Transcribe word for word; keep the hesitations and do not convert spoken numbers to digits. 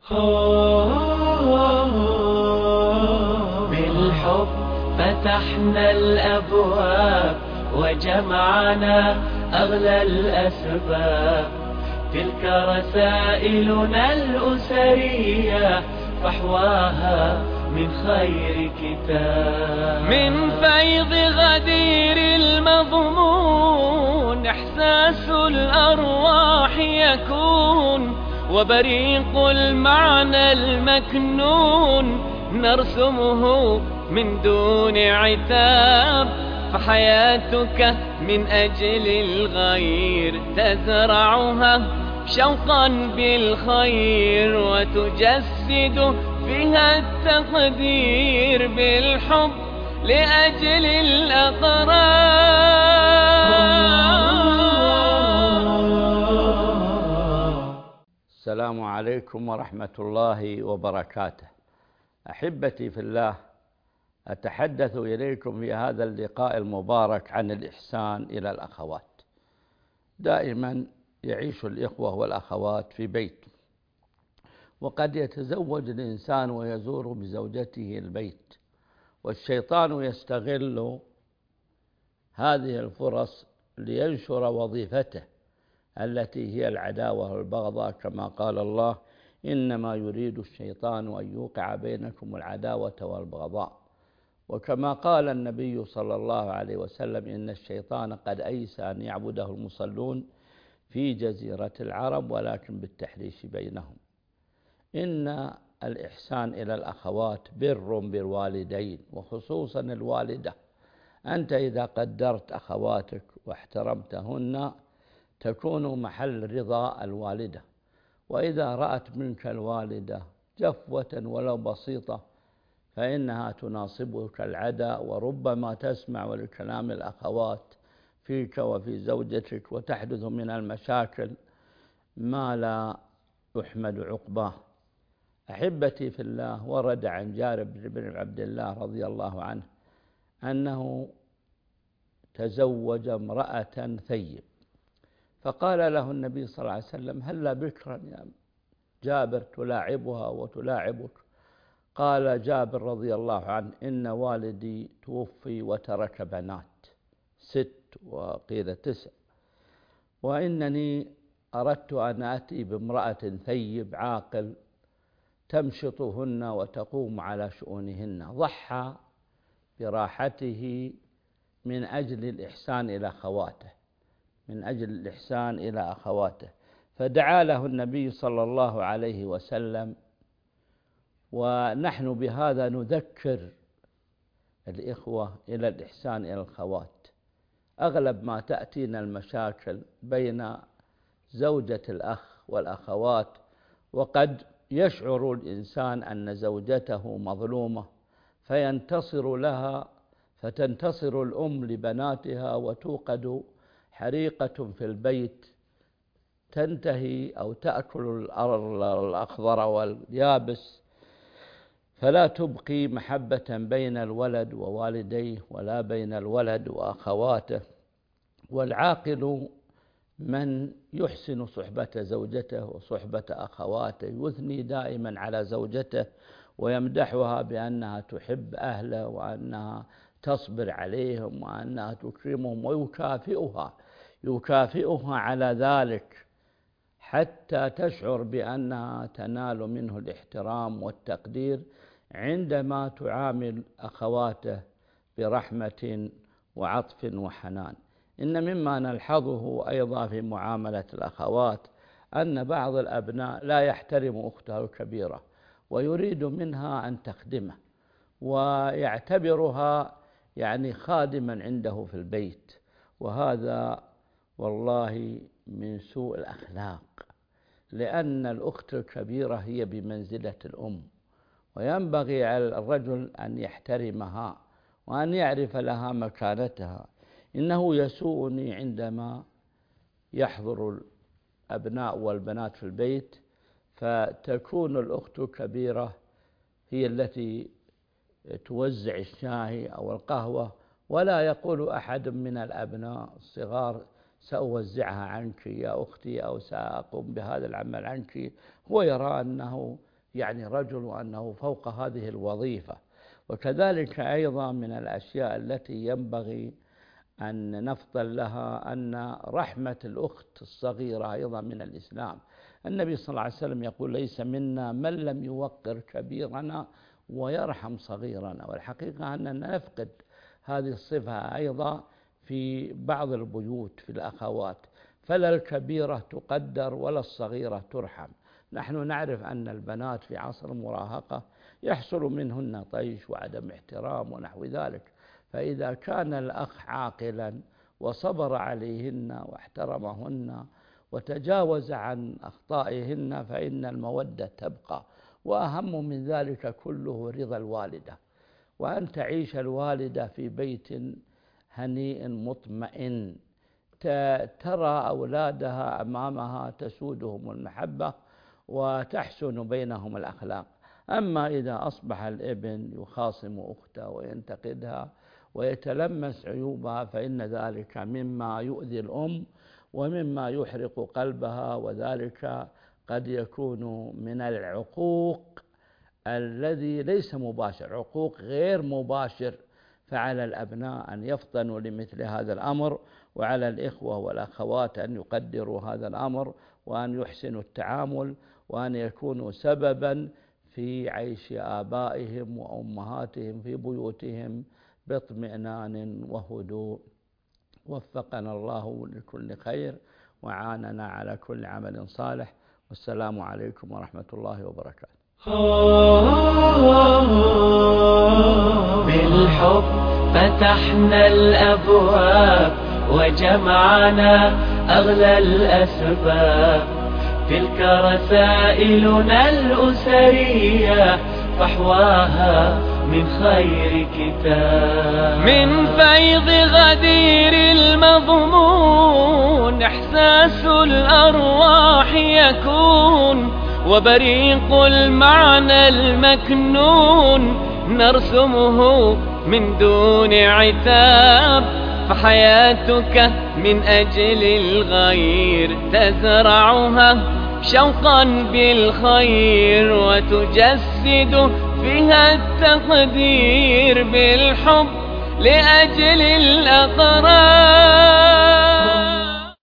بالحب فتحنا الأبواب وجمعنا أغلى الأسباب، تلك رسائلنا الأسرية فحواها من خير كتاب. من فيض غدير المضمون إحساس الأرواح يكون، وبريق المعنى المكنون نرسمه من دون عتاب. فحياتك من أجل الغير تزرعها شوقا بالخير، وتجسد فيها التقدير بالحب لأجل الأقرار. السلام عليكم ورحمة الله وبركاته. أحبتي في الله، أتحدث إليكم في هذا اللقاء المبارك عن الإحسان إلى الأخوات. دائما يعيش الإخوة والأخوات في بيت، وقد يتزوج الإنسان ويزور بزوجته البيت، والشيطان يستغل هذه الفرص لينشر وظيفته التي هي العداوة والبغضاء، كما قال الله: إنما يريد الشيطان أن يوقع بينكم العداوة والبغضاء. وكما قال النبي صلى الله عليه وسلم: إن الشيطان قد أيس أن يعبده المصلون في جزيرة العرب ولكن بالتحريش بينهم. إن الإحسان إلى الأخوات بر بالوالدين، وخصوصا الوالدة. أنت إذا قدرت أخواتك واحترمتهن تكون محل رضا الوالدة، وإذا رأت منك الوالدة جفوة ولو بسيطة فإنها تناصبك العدا، وربما تسمع لكلام الأخوات فيك وفي زوجتك، وتحدث من المشاكل ما لا يحمد عقباه. أحبتي في الله، ورد عن جابر بن عبد الله رضي الله عنه أنه تزوج امرأة ثيب، فقال له النبي صلى الله عليه وسلم: هلا بكرا يا جابر تلاعبها وتلاعبك؟ قال جابر رضي الله عنه: إن والدي توفي وترك بنات ست وقيل تسع، وإنني أردت أن آتي بامرأة ثيب عاقل تمشطهن وتقوم على شؤونهن. ضحى براحته من أجل الإحسان إلى أخواته، من أجل الإحسان إلى أخواته، فدعا له النبي صلى الله عليه وسلم. ونحن بهذا نذكر الإخوة إلى الإحسان إلى الأخوات. أغلب ما تأتينا المشاكل بين زوجة الأخ والأخوات، وقد يشعر الإنسان أن زوجته مظلومة فينتصر لها، فتنتصر الأم لبناتها وتوقد حريقة في البيت تنتهي أو تأكل الأخضر واليابس، فلا تبقي محبة بين الولد ووالديه ولا بين الولد وأخواته. والعاقل من يحسن صحبة زوجته وصحبة أخواته، يثني دائما على زوجته ويمدحها بأنها تحب أهله وأنها تصبر عليهم وأنها تكرمهم، ويكافئها يكافئها على ذلك حتى تشعر بأنها تنال منه الاحترام والتقدير عندما تعامل أخواته برحمة وعطف وحنان. إن مما نلحظه أيضا في معاملة الأخوات أن بعض الأبناء لا يحترم أخته الكبيرة ويريد منها أن تخدمه، ويعتبرها يعني خادما عنده في البيت، وهذا والله من سوء الأخلاق، لأن الأخت الكبيرة هي بمنزلة الأم، وينبغي على الرجل أن يحترمها وأن يعرف لها مكانتها. إنه يسوءني عندما يحضر الأبناء والبنات في البيت فتكون الأخت الكبيرة هي التي توزع الشاي أو القهوة، ولا يقول أحد من الأبناء الصغار: سأوزعها عنك يا أختي، أو سأقوم بهذا العمل عنك. هو يرى أنه يعني رجل وأنه فوق هذه الوظيفة. وكذلك أيضا من الأشياء التي ينبغي أن نفضل لها أن رحمة الأخت الصغيرة أيضا من الإسلام. النبي صلى الله عليه وسلم يقول: ليس منا من لم يوقر كبيرنا ويرحم صغيرنا. والحقيقة أننا نفقد هذه الصفة أيضا في بعض البيوت في الأخوات، فلا الكبيرة تقدر ولا الصغيرة ترحم. نحن نعرف أن البنات في عصر المراهقة يحصل منهن طيش وعدم احترام ونحو ذلك، فإذا كان الأخ عاقلا وصبر عليهن واحترمهن وتجاوز عن أخطائهن فإن المودة تبقى. وأهم من ذلك كله رضا الوالدة، وأن تعيش الوالدة في بيت هنيء مطمئن ترى أولادها أمامها تسودهم المحبة وتحسن بينهم الأخلاق. أما إذا أصبح الابن يخاصم أخته وينتقدها ويتلمس عيوبها فإن ذلك مما يؤذي الأم ومما يحرق قلبها، وذلك قد يكون من العقوق الذي ليس مباشر، عقوق غير مباشر. فعلى الأبناء أن يفطنوا لمثل هذا الأمر، وعلى الإخوة والأخوات أن يقدروا هذا الأمر وأن يحسنوا التعامل، وأن يكونوا سببا في عيش آبائهم وأمهاتهم في بيوتهم باطمئنان وهدوء. وفقنا الله لكل خير وعاننا على كل عمل صالح، والسلام عليكم ورحمة الله وبركاته. بالحب فتحنا الأبواب وجمعنا أغلى الأسباب، تلك رسائلنا الأسرية فحواها من خير كتاب. من فيض غدير المضمون إحساس الأرواح يكون، وبريق المعنى المكنون نرسمه من دون عتاب. فحياتك من أجل الغير تزرعها شوقا بالخير، وتجسد فيها التقدير بالحب لأجل الأقرار.